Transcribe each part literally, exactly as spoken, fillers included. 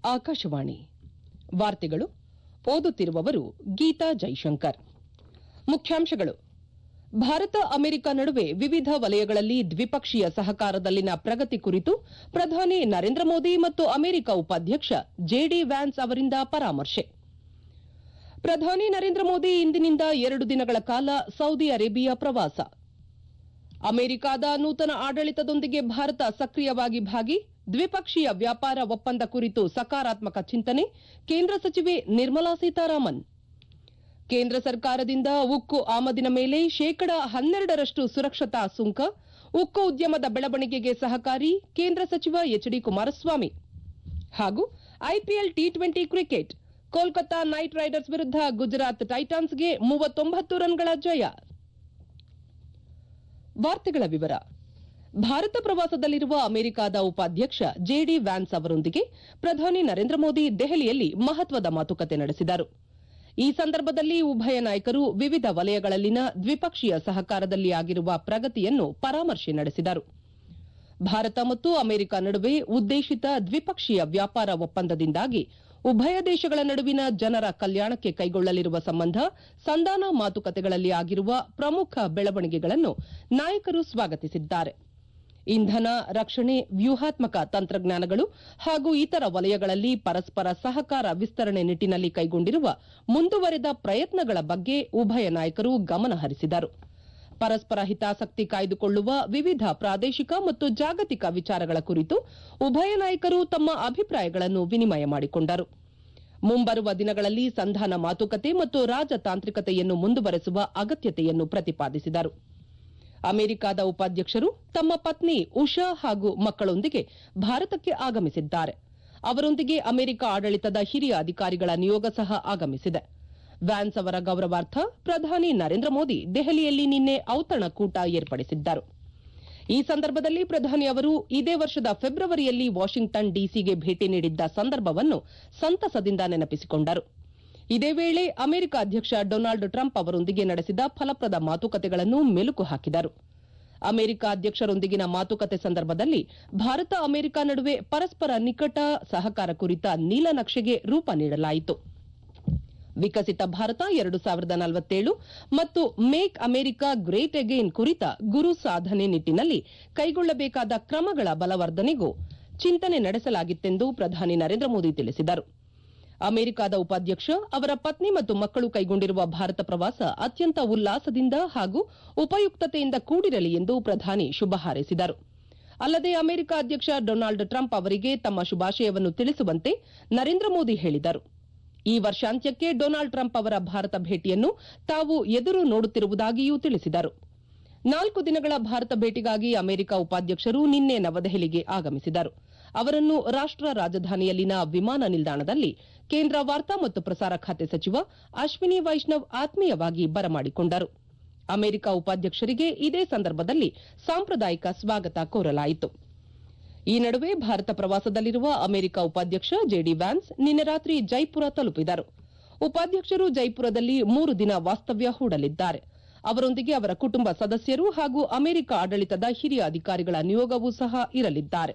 ಆಕಾಶವಾಣಿ ವಾರ್ತೆಗಳು ಓದುತ್ತಿರುವವರು ಗೀತಾ ಜೈಶಂಕರ್. ಮುಖ್ಯಾಂಶಗಳು: ಭಾರತ ಅಮೆರಿಕ ನಡುವೆ ವಿವಿಧ ವಲಯಗಳಲ್ಲಿ ದ್ವಿಪಕ್ಷೀಯ ಸಹಕಾರದಲ್ಲಿನ ಪ್ರಗತಿ ಕುರಿತು ಪ್ರಧಾನಿ ನರೇಂದ್ರ ಮೋದಿ ಮತ್ತು ಅಮೆರಿಕ ಉಪಾಧ್ಯಕ್ಷ ಜೆಡಿ ವ್ಯಾನ್ಸ್ ಅವರಿಂದ ಪರಾಮರ್ಶೆ. ಪ್ರಧಾನಿ ನರೇಂದ್ರ ಮೋದಿ ಇಂದಿನಿಂದ ಎರಡು ದಿನಗಳ ಕಾಲ ಸೌದಿ ಅರೇಬಿಯಾ ಪ್ರವಾಸ. ಅಮೆರಿಕದ ನೂತನ ಆಡಳಿತದೊಂದಿಗೆ ಭಾರತ ಸಕ್ರಿಯವಾಗಿ ಭಾಗಿ, ದ್ವಿಪಕ್ಷೀಯ ವ್ಯಾಪಾರ ಒಪ್ಪಂದ ಕುರಿತು ಸಕಾರಾತ್ಮಕ ಚಿಂತನೆ, ಕೇಂದ್ರ ಸಚಿವೆ ನಿರ್ಮಲಾ ಸೀತಾರಾಮನ್. ಕೇಂದ್ರ ಸರ್ಕಾರದಿಂದ ಉಕ್ಕು ಆಮದಿನ ಮೇಲೆ ಶೇಕಡ ಹನ್ನೆರಡರಷ್ಟು ಸುರಕ್ಷತಾ ಸುಂಕ, ಉಕ್ಕು ಉದ್ಯಮದ ಬೆಳವಣಿಗೆಗೆ ಸಹಕಾರಿ, ಕೇಂದ್ರ ಸಚಿವ ಎಚ್ ಡಿ ಕುಮಾರಸ್ವಾಮಿ. ಹಾಗೂ IPL T twenty cricket, Kolkata Knight Riders ವಿರುದ್ಧ ಗುಜರಾತ್ ಟೈಟಾನ್ಸ್ಗೆ ಮೂವತ್ತೊಂಬತ್ತು ರನ್ಗಳ ಜಯ. ವಾರ್ತೆಗಳ ವಿವರ. ಭಾರತ ಪ್ರವಾಸದಲ್ಲಿರುವ ಅಮೆರಿಕದ ಉಪಾಧ್ಯಕ್ಷ ಜೆಡಿ ವ್ಯಾನ್ಸ್ ಅವರೊಂದಿಗೆ ಪ್ರಧಾನಿ ನರೇಂದ್ರ ಮೋದಿ ದೆಹಲಿಯಲ್ಲಿ ಮಹತ್ವದ ಮಾತುಕತೆ ನಡೆಸಿದರು. ಈ ಸಂದರ್ಭದಲ್ಲಿ ಉಭಯ ನಾಯಕರು ವಿವಿಧ ವಲಯಗಳಲ್ಲಿನ ದ್ವಿಪಕ್ಷೀಯ ಸಹಕಾರದಲ್ಲಿ ಆಗಿರುವ ಪ್ರಗತಿಯನ್ನು ಪರಾಮರ್ಶೆ ನಡೆಸಿದರು. ಭಾರತ ಮತ್ತು ಅಮೆರಿಕ ನಡುವೆ ಉದ್ದೇಶಿತ ದ್ವಿಪಕ್ಷೀಯ ವ್ಯಾಪಾರ ಒಪ್ಪಂದದಿಂದಾಗಿ ಉಭಯ ದೇಶಗಳ ನಡುವಿನ ಜನರ ಕಲ್ಯಾಣಕ್ಕೆ ಕೈಗೊಳ್ಳಲಿರುವ ಸಂಬಂಧ ಸಂಧಾನ ಮಾತುಕತೆಗಳಲ್ಲಿ ಆಗಿರುವ ಪ್ರಮುಖ ಬೆಳವಣಿಗೆಗಳನ್ನು ನಾಯಕರು ಸ್ವಾಗತಿಸಿದ್ದಾರೆ. ಇಂಧನ, ರಕ್ಷಣೆ, ವ್ಯೂಹಾತ್ಮಕ ತಂತ್ರಜ್ಞಾನಗಳು ಹಾಗೂ ಇತರ ವಲಯಗಳಲ್ಲಿ ಪರಸ್ಪರ ಸಹಕಾರ ವಿಸ್ತರಣೆ ನಿಟ್ಟಿನಲ್ಲಿ ಕೈಗೊಂಡಿರುವ ಮುಂದುವರೆದ ಪ್ರಯತ್ನಗಳ ಬಗ್ಗೆ ಉಭಯ ನಾಯಕರು ಗಮನ ಹರಿಸಿದರು. ಪರಸ್ಪರ ಹಿತಾಸಕ್ತಿ ಕಾಯ್ದುಕೊಳ್ಳುವ ವಿವಿಧ ಪ್ರಾದೇಶಿಕ ಮತ್ತು ಜಾಗತಿಕ ವಿಚಾರಗಳ ಕುರಿತು ಉಭಯ ನಾಯಕರು ತಮ್ಮ ಅಭಿಪ್ರಾಯಗಳನ್ನು ವಿನಿಮಯ ಮಾಡಿಕೊಂಡರು. ಮುಂಬರುವ ದಿನಗಳಲ್ಲಿ ಸಂಧಾನ ಮಾತುಕತೆ ಮತ್ತು ರಾಜತಾಂತ್ರಿಕತೆಯನ್ನು ಮುಂದುವರೆಸುವ ಅಗತ್ಯತೆಯನ್ನು ಪ್ರತಿಪಾದಿಸಿದರು. ಅಮೆರಿಕದ ಉಪಾಧ್ಯಕ್ಷರು ತಮ್ಮ ಪತ್ನಿ ಉಷಾ ಹಾಗೂ ಮಕ್ಕಳೊಂದಿಗೆ ಭಾರತಕ್ಕೆ ಆಗಮಿಸಿದ್ದಾರೆ. ಅವರೊಂದಿಗೆ ಅಮೆರಿಕ ಆಡಳಿತದ ಹಿರಿಯ ಅಧಿಕಾರಿಗಳ ನಿಯೋಗ ಸಹ ಆಗಮಿಸಿದೆ. ವ್ಯಾನ್ಸ್ ಅವರ ಗೌರವಾರ್ಥ ಪ್ರಧಾನಿ ನರೇಂದ್ರ ಮೋದಿ ದೆಹಲಿಯಲ್ಲಿ ನಿನ್ನೆ ಔತಣಕೂಟ ಏರ್ಪಡಿಸಿದ್ದರು. ಈ ಸಂದರ್ಭದಲ್ಲಿ ಪ್ರಧಾನಿ ಅವರು ಇದೇ ವರ್ಷದ ಫೆಬ್ರವರಿಯಲ್ಲಿ ವಾಷಿಂಗ್ಟನ್ ಡಿಸಿಗೆ ಭೇಟಿ ನೀಡಿದ್ದ ಸಂದರ್ಭವನ್ನು ಸಂತಸದಿಂದ ನೆನಪಿಸಿಕೊಂಡರು. ಇದೇ ವೇಳೆ ಅಮೆರಿಕ ಅಧ್ಯಕ್ಷ ಡೊನಾಲ್ಡ್ ಟ್ರಂಪ್ ಅವರೊಂದಿಗೆ ನಡೆಸಿದ ಫಲಪ್ರದ ಮಾತುಕತೆಗಳನ್ನು ಮೆಲುಕು ಹಾಕಿದರು. ಅಮೆರಿಕ ಅಧ್ಯಕ್ಷರೊಂದಿಗಿನ ಮಾತುಕತೆ ಸಂದರ್ಭದಲ್ಲಿ ಭಾರತ ಅಮೆರಿಕ ನಡುವೆ ಪರಸ್ಪರ ನಿಕಟ ಸಹಕಾರ ಕುರಿತ ನೀಲನಕ್ಷೆಗೆ ರೂಪ ನೀಡಲಾಯಿತು. ವಿಕಸಿತ ಭಾರತ ಎರಡು ಸಾವಿರದ ನಲವತ್ತೇಳು ಮತ್ತು ಮೇಕ್ ಅಮೆರಿಕ ಗ್ರೇಟ್ ಅಗೇನ್ ಕುರಿತ ಗುರು ಸಾಧನೆ ನಿಟ್ಟಿನಲ್ಲಿ ಕೈಗೊಳ್ಳಬೇಕಾದ ಕ್ರಮಗಳ ಬಲವರ್ಧನೆಗೂ ಚಿಂತನೆ ನಡೆಸಲಾಗಿತ್ತೆಂದು ಪ್ರಧಾನಿ ನರೇಂದ್ರ ಮೋದಿ ತಿಳಿಸಿದರು. ಅಮೆರಿಕದ ಉಪಾಧ್ಯಕ್ಷ ಅವರ ಪತ್ನಿ ಮತ್ತು ಮಕ್ಕಳು ಕೈಗೊಂಡಿರುವ ಭಾರತ ಪ್ರವಾಸ ಅತ್ಯಂತ ಉಲ್ಲಾಸದಿಂದ ಹಾಗೂ ಉಪಯುಕ್ತತೆಯಿಂದ ಕೂಡಿರಲಿ ಎಂದು ಪ್ರಧಾನಿ ಶುಭ ಹಾರೈಸಿದರು. ಅಲ್ಲದೆ ಅಮೆರಿಕ ಅಧ್ಯಕ್ಷ ಡೊನಾಲ್ಡ್ ಟ್ರಂಪ್ ಅವರಿಗೆ ತಮ್ಮ ಶುಭಾಶಯವನ್ನು ತಿಳಿಸುವಂತೆ ನರೇಂದ್ರ ಮೋದಿ ಹೇಳಿದರು. ಈ ವರ್ಷಾಂತ್ಯಕ್ಕೆ ಡೊನಾಲ್ಡ್ ಟ್ರಂಪ್ ಅವರ ಭಾರತ ಭೇಟಿಯನ್ನು ತಾವು ಎದುರು ನೋಡುತ್ತಿರುವುದಾಗಿಯೂ ತಿಳಿಸಿದರು. ನಾಲ್ಕು ದಿನಗಳ ಭಾರತ ಭೇಟಿಗಾಗಿ ಅಮೆರಿಕ ಉಪಾಧ್ಯಕ್ಷರು ನಿನ್ನೆ ನವದೆಹಲಿಗೆ ಆಗಮಿಸಿದರು. ಅವರನ್ನು ರಾಷ್ಟ ರಾಜಧಾನಿಯಲ್ಲಿನ ವಿಮಾನ ನಿಲ್ದಾಣದಲ್ಲಿ ಕೇಂದ್ರ ವಾರ್ತಾ ಮತ್ತು ಪ್ರಸಾರ ಖಾತೆ ಸಚಿವ ಅಶ್ವಿನಿ ವೈಷ್ಣವ್ ಆತ್ಮೀಯವಾಗಿ ಬರಮಾಡಿಕೊಂಡರು. ಅಮೆರಿಕ ಉಪಾಧ್ಯಕ್ಷರಿಗೆ ಇದೇ ಸಂದರ್ಭದಲ್ಲಿ ಸಾಂಪ್ರದಾಯಿಕ ಸ್ವಾಗತ ಕೋರಲಾಯಿತು. ಈ ನಡುವೆ ಭಾರತ ಪ್ರವಾಸದಲ್ಲಿರುವ ಅಮೆರಿಕ ಉಪಾಧ್ಯಕ್ಷ ಜೆಡಿ ವ್ಯಾನ್ಸ್ ನಿನ್ನೆ ರಾತ್ರಿ ಜೈಪುರ ತಲುಪಿದರು. ಉಪಾಧ್ಯಕ್ಷರು ಜೈಪುರದಲ್ಲಿ ಮೂರು ದಿನ ವಾಸ್ತವ್ಯ ಹೂಡಲಿದ್ದಾರೆ. ಅವರೊಂದಿಗೆ ಅವರ ಕುಟುಂಬ ಸದಸ್ಯರು ಹಾಗೂ ಅಮೆರಿಕ ಆಡಳಿತದ ಹಿರಿಯ ಅಧಿಕಾರಿಗಳ ನಿಯೋಗವೂ ಸಹ ಇರಲಿದ್ದಾರೆ.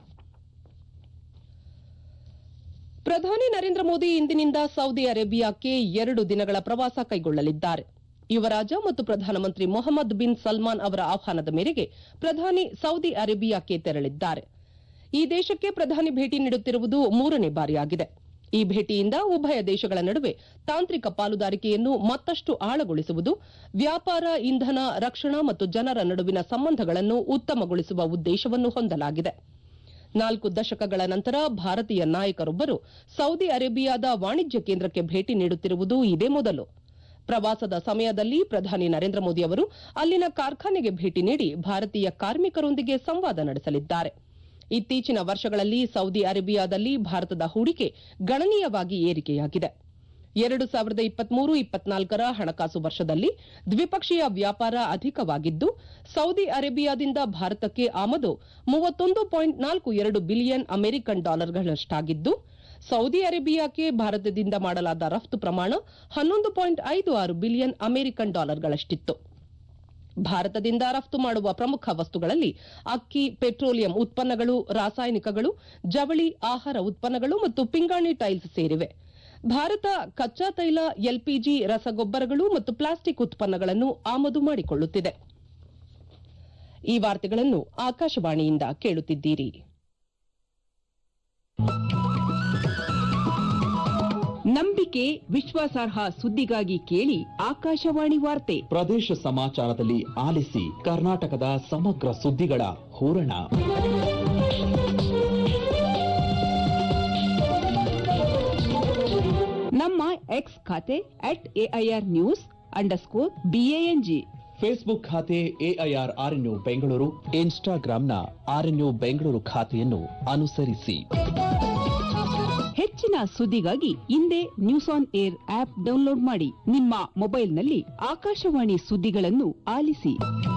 ಪ್ರಧಾನಿ ನರೇಂದ್ರ ಮೋದಿ ಇಂದಿನಿಂದ ಸೌದಿ ಅರೇಬಿಯಾಕ್ಕೆ ಎರಡು ದಿನಗಳ ಪ್ರವಾಸ ಕೈಗೊಳ್ಳಲಿದ್ದಾರೆ. ಯುವರಾಜ ಮತ್ತು ಪ್ರಧಾನಮಂತ್ರಿ ಮೊಹಮ್ಮದ್ ಬಿನ್ ಸಲ್ಮಾನ್ ಅವರ ಆಹ್ವಾನದ ಮೇರೆಗೆ ಪ್ರಧಾನಿ ಸೌದಿ ಅರೇಬಿಯಾಕ್ಕೆ ತೆರಳಿದ್ದಾರೆ. ಈ ದೇಶಕ್ಕೆ ಪ್ರಧಾನಿ ಭೇಟಿ ನೀಡುತ್ತಿರುವುದು ಮೂರನೇ ಬಾರಿಯಾಗಿದೆ. ಈ ಭೇಟಿಯಿಂದ ಉಭಯ ದೇಶಗಳ ನಡುವೆ ತಾಂತ್ರಿಕ ಪಾಲುದಾರಿಕೆಯನ್ನು ಮತ್ತಷ್ಟು ಆಳಗೊಳಿಸುವುದು, ವ್ಯಾಪಾರ, ಇಂಧನ, ರಕ್ಷಣಾ ಮತ್ತು ಜನರ ನಡುವಿನ ಸಂಬಂಧಗಳನ್ನು ಉತ್ತಮಗೊಳಿಸುವ ಉದ್ದೇಶವನ್ನು ಹೊಂದಲಾಗಿದೆ. ನಾಲ್ಕು ದಶಕಗಳ ನಂತರ ಭಾರತೀಯ ನಾಯಕರೊಬ್ಬರು ಸೌದಿ ಅರೇಬಿಯಾದ ವಾಣಿಜ್ಯ ಕೇಂದ್ರಕ್ಕೆ ಭೇಟಿ ನೀಡುತ್ತಿರುವುದು ಇದೇ ಮೊದಲು. ಪ್ರವಾಸದ ಸಮಯದಲ್ಲಿ ಪ್ರಧಾನಿ ನರೇಂದ್ರ ಮೋದಿ ಅವರು ಅಲ್ಲಿನ ಕಾರ್ಖಾನೆಗೆ ಭೇಟಿ ನೀಡಿ ಭಾರತೀಯ ಕಾರ್ಮಿಕರೊಂದಿಗೆ ಸಂವಾದ ನಡೆಸಲಿದ್ದಾರೆ. ಇತ್ತೀಚಿನ ವರ್ಷಗಳಲ್ಲಿ ಸೌದಿ ಅರೇಬಿಯಾದಲ್ಲಿ ಭಾರತದ ಹೂಡಿಕೆ ಗಣನೀಯವಾಗಿ ಏರಿಕೆಯಾಗಿದೆ. ಎರಡು ಸಾವಿರದ ಇಪ್ಪತ್ಮೂರು ಇಪ್ಪತ್ನಾಲ್ಕರ ಹಣಕಾಸು ವರ್ಷದಲ್ಲಿ ದ್ವಿಪಕ್ಷೀಯ ವ್ಯಾಪಾರ ಅಧಿಕವಾಗಿದ್ದು, ಸೌದಿ ಅರೇಬಿಯಾದಿಂದ ಭಾರತಕ್ಕೆ ಆಮದು ಮೂವತ್ತೊಂದು ಪಾಯಿಂಟ್ ನಾಲ್ಕು ಎರಡು ಬಿಲಿಯನ್ ಅಮೆರಿಕನ್ ಡಾಲರ್ಗಳಷ್ಟಾಗಿದ್ದು, ಸೌದಿ ಅರೇಬಿಯಾಕ್ಕೆ ಭಾರತದಿಂದ ಮಾಡಲಾದ ರಫ್ತು ಪ್ರಮಾಣ ಹನ್ನೊಂದು ಪಾಯಿಂಟ್ ಐದು ಆರು ಬಿಲಿಯನ್ ಅಮೆರಿಕನ್ ಡಾಲರ್ಗಳಷ್ಟಿತ್ತು. ಭಾರತದಿಂದ ರಫ್ತು ಮಾಡುವ ಪ್ರಮುಖ ವಸ್ತುಗಳಲ್ಲಿ ಅಕ್ಕಿ, ಪೆಟ್ರೋಲಿಯಂ ಉತ್ಪನ್ನಗಳು, ರಾಸಾಯನಿಕಗಳು, ಜವಳಿ, ಆಹಾರ ಉತ್ಪನ್ನಗಳು ಮತ್ತು ಪಿಂಗಾಣಿ ಟೈಲ್ಸ್ ಸೇರಿವೆ. ಭಾರತ ಕಚ್ಚಾ ತೈಲ, ಎಲ್ಪಿಜಿ, ರಸಗೊಬ್ಬರಗಳು ಮತ್ತು ಪ್ಲಾಸ್ಟಿಕ್ ಉತ್ಪನ್ನಗಳನ್ನು ಆಮದು ಮಾಡಿಕೊಳ್ಳುತ್ತಿದೆ. ಈ ವಾರ್ತೆಗಳನ್ನು ಆಕಾಶವಾಣಿಯಿಂದ ಕೇಳುತ್ತಿದ್ದೀರಿ. ನಂಬಿಕೆ, ವಿಶ್ವಾಸಾರ್ಹ ಸುದ್ದಿಗಾಗಿ ಕೇಳಿ ಆಕಾಶವಾಣಿ ವಾರ್ತೆ. ಪ್ರದೇಶ ಸಮಾಚಾರದಲ್ಲಿ ಆಲಿಸಿ ಕರ್ನಾಟಕದ ಸಮಗ್ರ ಸುದ್ದಿಗಳ ಹೂರಣ. ನಮ್ಮ ಎಕ್ಸ್ ಖಾತೆ at AIR news underscore BANG, Facebook ಖಾತೆ ಎಐಆರ್ ಆರ್ಎನ್ಯು ಬೆಂಗಳೂರು, ಇನ್ಸ್ಟಾಗ್ರಾಂನ ಆರ್ಎನ್ಯು ಬೆಂಗಳೂರು ಖಾತೆಯನ್ನು ಅನುಸರಿಸಿ. ಹೆಚ್ಚಿನ ಸುದ್ದಿಗಾಗಿ ಇಂದೇ news on air app download ಮಾಡಿ. ನಿಮ್ಮ ಮೊಬೈಲ್ನಲ್ಲಿ ಆಕಾಶವಾಣಿ ಸುದ್ದಿಗಳನ್ನು ಆಲಿಸಿ.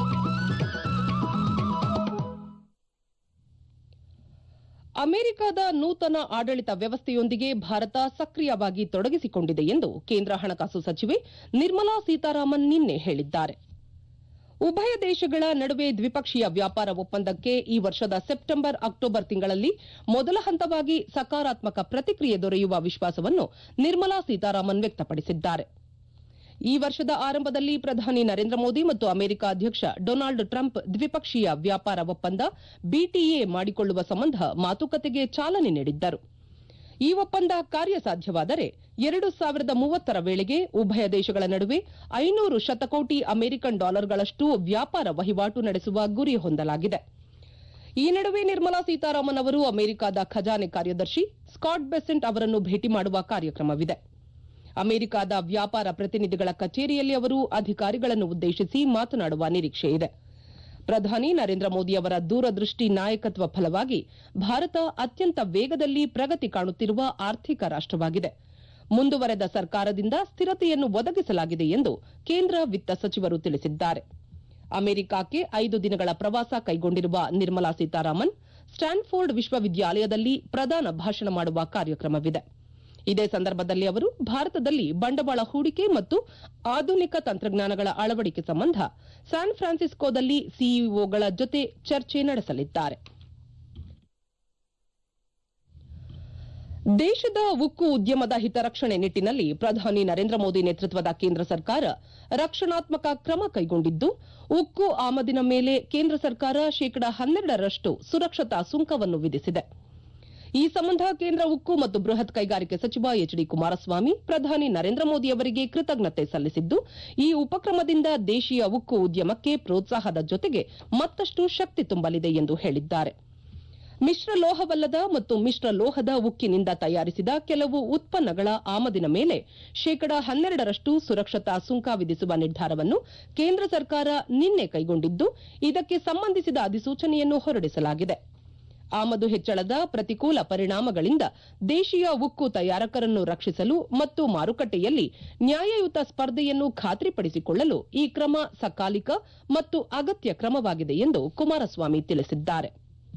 ಅಮೆರಿಕದ ನೂತನ ಆಡಳಿತ ವ್ಯವಸ್ಥೆಯೊಂದಿಗೆ ಭಾರತ ಸಕ್ರಿಯವಾಗಿ ತೊಡಗಿಸಿಕೊಂಡಿದೆ ಎಂದು ಕೇಂದ್ರ ಹಣಕಾಸು ಸಚಿವೆ ನಿರ್ಮಲಾ ಸೀತಾರಾಮನ್ ನಿನ್ನೆ ಹೇಳಿದ್ದಾರೆ. ಉಭಯ ದೇಶಗಳ ನಡುವೆ ದ್ವಿಪಕ್ಷೀಯ ವ್ಯಾಪಾರ ಒಪ್ಪಂದಕ್ಕೆ ಈ ವರ್ಷದ ಸೆಪ್ಟೆಂಬರ್, ಅಕ್ಟೋಬರ್ ತಿಂಗಳಲ್ಲಿ ಮೊದಲ ಹಂತವಾಗಿ ಸಕಾರಾತ್ಮಕ ಪ್ರತಿಕ್ರಿಯೆ ದೊರೆಯುವ ವಿಶ್ವಾಸವನ್ನು ನಿರ್ಮಲಾ ಸೀತಾರಾಮನ್ ವ್ಯಕ್ತಪಡಿಸಿದ್ದಾರೆ. ಈ ವರ್ಷದ ಆರಂಭದಲ್ಲಿ ಪ್ರಧಾನಿ ನರೇಂದ್ರ ಮೋದಿ ಮತ್ತು ಅಮೆರಿಕ ಅಧ್ಯಕ್ಷ ಡೊನಾಲ್ಡ್ ಟ್ರಂಪ್ ದ್ವಿಪಕ್ಷೀಯ ವ್ಯಾಪಾರ ಒಪ್ಪಂದ ಬಿಟಿಎ ಮಾಡಿಕೊಳ್ಳುವ ಸಂಬಂಧ ಮಾತುಕತೆಗೆ ಚಾಲನೆ ನೀಡಿದ್ದರು. ಈ ಒಪ್ಪಂದ ಕಾರ್ಯಸಾಧ್ಯವಾದರೆ ಎರಡು ಸಾವಿರದ ಮೂವತ್ತರ ವೇಳೆಗೆ ಉಭಯ ದೇಶಗಳ ನಡುವೆ ಐನೂರು ಶತಕೋಟಿ ಅಮೆರಿಕನ್ ಡಾಲರ್ಗಳಷ್ಟು ವ್ಯಾಪಾರ ವಹಿವಾಟು ನಡೆಸುವ ಗುರಿ ಹೊಂದಲಾಗಿದೆ. ಈ ನಡುವೆ ನಿರ್ಮಲಾ ಸೀತಾರಾಮನ್ ಅವರು ಅಮೆರಿಕದ ಖಜಾನೆ ಕಾರ್ಯದರ್ಶಿ ಸ್ಕಾಟ್ ಬೆಸೆಂಟ್ ಅವರನ್ನು ಭೇಟಿ ಮಾಡುವ ಕಾರ್ಯಕ್ರಮವಿದೆ. ಅಮೆರಿಕದ ವ್ಯಾಪಾರ ಪ್ರತಿನಿಧಿಗಳ ಕಚೇರಿಯಲ್ಲಿ ಅವರು ಅಧಿಕಾರಿಗಳನ್ನು ಉದ್ದೇಶಿಸಿ ಮಾತನಾಡುವ ನಿರೀಕ್ಷೆಯಿದೆ. ಪ್ರಧಾನಿ ನರೇಂದ್ರ ಮೋದಿ ಅವರ ದೂರದೃಷ್ಟಿ ನಾಯಕತ್ವ ಫಲವಾಗಿ ಭಾರತ ಅತ್ಯಂತ ವೇಗದಲ್ಲಿ ಪ್ರಗತಿ ಕಾಣುತ್ತಿರುವ ಆರ್ಥಿಕ ರಾಷ್ಟವಾಗಿದೆ. ಮುಂದುವರೆದ ಸರ್ಕಾರದಿಂದ ಸ್ಥಿರತೆಯನ್ನು ಒದಗಿಸಲಾಗಿದೆ ಎಂದು ಕೇಂದ್ರ ವಿತ್ತ ಸಚಿವರು ತಿಳಿಸಿದ್ದಾರೆ. ಅಮೆರಿಕಕ್ಕೆ ಐದು ದಿನಗಳ ಪ್ರವಾಸ ಕೈಗೊಂಡಿರುವ ನಿರ್ಮಲಾ ಸೀತಾರಾಮನ್ ಸ್ಟ್ಯಾನ್ಫೋರ್ಡ್ ವಿಶ್ವವಿದ್ಯಾಲಯದಲ್ಲಿ ಪ್ರಧಾನ ಭಾಷಣ ಮಾಡುವ ಕಾರ್ಯಕ್ರಮವಿದೆ. ಇದೇ ಸಂದರ್ಭದಲ್ಲಿ ಅವರು ಭಾರತದಲ್ಲಿ ಬಂಡವಾಳ ಹೂಡಿಕೆ ಮತ್ತು ಆಧುನಿಕ ತಂತ್ರಜ್ಞಾನಗಳ ಅಳವಡಿಕೆ ಸಂಬಂಧ ಸ್ಯಾನ್ ಫ್ರಾನ್ಸಿಸ್ಕೋದಲ್ಲಿ ಸಿಇಒಗಳ ಜೊತೆ ಚರ್ಚೆ ನಡೆಸಲಿದ್ದಾರೆ. ದೇಶದ ಉಕ್ಕು ಉದ್ಯಮದ ಹಿತರಕ್ಷಣೆ ನಿಟ್ಟಿನಲ್ಲಿ ಪ್ರಧಾನಿ ನರೇಂದ್ರ ಮೋದಿ ನೇತೃತ್ವದ ಕೇಂದ್ರ ಸರ್ಕಾರ ರಕ್ಷಣಾತ್ಮಕ ಕ್ರಮ ಕೈಗೊಂಡಿದ್ದು, ಉಕ್ಕು ಆಮದಿನ ಮೇಲೆ ಕೇಂದ್ರ ಸರ್ಕಾರ ಶೇಕಡಾ ಹನ್ನೆರಡರಷ್ಟು ಸುರಕ್ಷತಾ ಸುಂಕವನ್ನು ವಿಧಿಸಿದೆ. ಈ ಸಂಬಂಧ ಕೇಂದ್ರ ಉಕ್ಕು ಮತ್ತು ಬೃಹತ್ ಕೈಗಾರಿಕೆ ಸಚಿವ ಎಚ್ ಡಿ ಕುಮಾರಸ್ವಾಮಿ ಪ್ರಧಾನಿ ನರೇಂದ್ರ ಮೋದಿ ಅವರಿಗೆ ಕೃತಜ್ಞತೆ ಸಲ್ಲಿಸಿದ್ದು, ಈ ಉಪಕ್ರಮದಿಂದ ದೇಶೀಯ ಉಕ್ಕು ಉದ್ಯಮಕ್ಕೆ ಪ್ರೋತ್ಸಾಹದ ಜೊತೆಗೆ ಮತ್ತಷ್ಟು ಶಕ್ತಿ ತುಂಬಲಿದೆ ಎಂದು ಹೇಳಿದ್ದಾರೆ. ಮಿಶ್ರ ಲೋಹವಲ್ಲದ ಮತ್ತು ಮಿಶ್ರ ಲೋಹದ ಉಕ್ಕಿನಿಂದ ತಯಾರಿಸಿದ ಕೆಲವು ಉತ್ಪನ್ನಗಳ ಆಮದಿನ ಮೇಲೆ ಶೇಕಡಾ ಹನ್ನೆರಡರಷ್ಟು ಸುರಕ್ಷತಾ ಸುಂಕ ವಿಧಿಸುವ ನಿರ್ಧಾರವನ್ನು ಕೇಂದ್ರ ಸರ್ಕಾರ ನಿನ್ನೆ ಕೈಗೊಂಡಿದ್ದು, ಇದಕ್ಕೆ ಸಂಬಂಧಿಸಿದ ಅಧಿಸೂಚನೆಯನ್ನು ಹೊರಡಿಸಲಾಗಿದೆ. ಆಮದು ಹೆಚ್ಚಳದ ಪ್ರತಿಕೂಲ ಪರಿಣಾಮಗಳಿಂದ ದೇಶೀಯ ಉಕ್ಕು ತಯಾರಕರನ್ನು ರಕ್ಷಿಸಲು ಮತ್ತು ಮಾರುಕಟ್ಟೆಯಲ್ಲಿ ನ್ಯಾಯಯುತ ಸ್ಪರ್ಧೆಯನ್ನು ಖಾತ್ರಿಪಡಿಸಿಕೊಳ್ಳಲು ಈ ಕ್ರಮ ಸಕಾಲಿಕ ಮತ್ತು ಅಗತ್ಯ ಕ್ರಮವಾಗಿದೆ ಎಂದು ಕುಮಾರಸ್ವಾಮಿ ತಿಳಿಸಿದ್ದಾರೆ.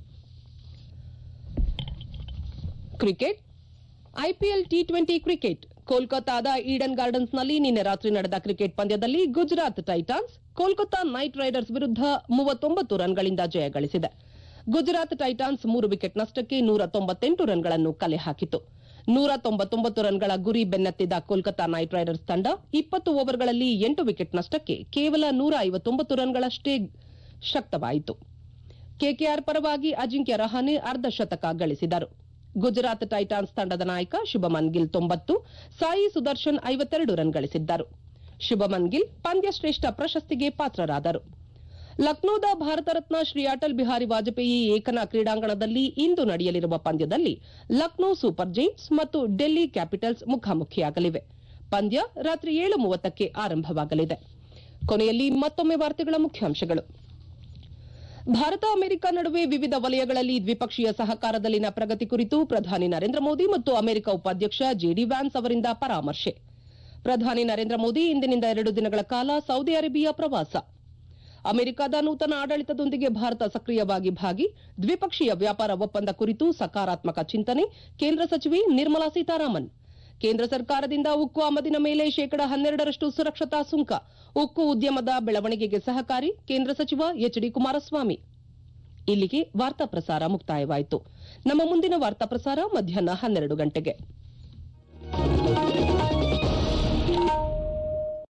Cricket IPL T twenty cricket ಕೋಲ್ಕತಾದ ಈಡನ್ ಗಾರ್ಡನ್ಸ್ನಲ್ಲಿ ನಿನ್ನೆ ರಾತ್ರಿ ನಡೆದ ಕ್ರಿಕೆಟ್ ಪಂದ್ಯದಲ್ಲಿ Gujarat Titans Kolkata Knight Riders ವಿರುದ್ಧ ಮೂವತ್ತೊಂಬತ್ತು ರನ್ಗಳಿಂದ ಜಯ ಗಳಿಸಿದೆ. ಗುಜರಾತ್ ಟೈಟಾನ್ಸ್ ಮೂರು ವಿಕೆಟ್ ನಷ್ಟಕ್ಕೆ ನೂರ ತೊಂಬತ್ತೆಂಟು ರನ್ಗಳನ್ನು ಕಲೆ ಹಾಕಿತು. ನೂರ ತೊಂಬತ್ತೊಂಬತ್ತು ರನ್ಗಳ ಗುರಿ ಬೆನ್ನತ್ತಿದ ಕೋಲ್ಕತಾ ನೈಟ್ ರೈಡರ್ಸ್ ತಂಡ ಇಪ್ಪತ್ತು ಓವರ್ಗಳಲ್ಲಿ ಎಂಟು ವಿಕೆಟ್ ನಷ್ಟಕ್ಕೆ ಕೇವಲ ನೂರ ಐವತ್ತೊಂಬತ್ತು ರನ್ಗಳಷ್ಟೇ ಶಕ್ತವಾಯಿತು. ಕೆಕೆಆರ್ ಪರವಾಗಿ ಅಜಿಂಕ್ಯ ರಹಾನೆ ಅರ್ಧ ಶತಕ ಗಳಿಸಿದರು. ಗುಜರಾತ್ ಟೈಟಾನ್ಸ್ ತಂಡದ ನಾಯಕ ಶುಭಮನ್ ಗಿಲ್ ತೊಂಬತ್ತು, ಸಾಯಿ ಸುದರ್ಶನ್ ಐವತ್ತೆರಡು ರನ್ ಗಳಿಸಿದ್ದರು. ಶುಭಮನ್ ಗಿಲ್ ಪಂದ್ಯ ಶ್ರೇಷ್ಠ ಪ್ರಶಸ್ತಿಗೆ ಪಾತ್ರರಾದರು. ಲಕ್ನೋದ ಭಾರತ ರತ್ನ ಶ್ರೀ ಅಟಲ್ ಬಿಹಾರಿ ವಾಜಪೇಯಿ ಏಕನಾ ಕ್ರೀಡಾಂಗಣದಲ್ಲಿ ಇಂದು ನಡೆಯಲಿರುವ ಪಂದ್ಯದಲ್ಲಿ ಲಕ್ನೋ ಸೂಪರ್ ಜೈಂಟ್ಸ್ ಮತ್ತು ಡೆಲ್ಲಿ ಕ್ಯಾಪಿಟಲ್ಸ್ ಮುಖಾಮುಖಿಯಾಗಲಿವೆ. ಪಂದ್ಯ ರಾತ್ರಿ ಏಳು ಮೂವತ್ತಕ್ಕೆ ಆರಂಭವಾಗಲಿದೆ. ಕೊನೆಯಲ್ಲಿ ಮತ್ತೊಮ್ಮೆ ವಾರ್ತೆಗಳ ಮುಖ್ಯಾಂಶಗಳು. ಭಾರತ ಅಮೆರಿಕ ನಡುವೆ ವಿವಿಧ ವಲಯಗಳಲ್ಲಿ ದ್ವಿಪಕ್ಷೀಯ ಸಹಕಾರದಲ್ಲಿನ ಪ್ರಗತಿ ಕುರಿತು ಪ್ರಧಾನಿ ನರೇಂದ್ರ ಮೋದಿ ಮತ್ತು ಅಮೆರಿಕ ಉಪಾಧ್ಯಕ್ಷ ಜೆಡಿ ವ್ಯಾನ್ಸ್ ಅವರಿಂದ ಪರಾಮರ್ಶೆ. ಪ್ರಧಾನಿ ನರೇಂದ್ರ ಮೋದಿ ಇಂದಿನಿಂದ ಎರಡು ದಿನಗಳ ಕಾಲ ಸೌದಿ ಅರೇಬಿಯಾ ಪ್ರವಾಸ. ಅಮೆರಿಕದ ನೂತನ ಆಡಳಿತದೊಂದಿಗೆ ಭಾರತ ಸಕ್ರಿಯವಾಗಿ ಭಾಗಿ, ದ್ವಿಪಕ್ಷೀಯ ವ್ಯಾಪಾರ ಒಪ್ಪಂದ ಕುರಿತು ಸಕಾರಾತ್ಮಕ ಚಿಂತನೆ, ಕೇಂದ್ರ ಸಚಿವೆ ನಿರ್ಮಲಾ ಸೀತಾರಾಮನ್. ಕೇಂದ್ರ ಸರ್ಕಾರದಿಂದ ಉಕ್ಕು ಆಮದಿನ ಮೇಲೆ ಶೇಕಡ ಹನ್ನೆರಡರಷ್ಟು ಸುರಕ್ಷತಾ ಸುಂಕ ಉಕ್ಕು ಉದ್ಯಮದ ಬೆಳವಣಿಗೆಗೆ ಸಹಕಾರಿ ಕೇಂದ್ರ ಸಚಿವ ಎಚ್ ಡಿ ಕುಮಾರಸ್ವಾಮಿ. ಇಲ್ಲಿಗೆ ವಾರ್ತಾ ಪ್ರಸಾರ ಮುಕ್ತಾಯವಾಯಿತು. ನಮ್ಮ ಮುಂದಿನ ವಾರ್ತಾ ಪ್ರಸಾರ ಮಧ್ಯಾಹ್ನ ಹನ್ನೆರಡು ಗಂಟೆಗೆ.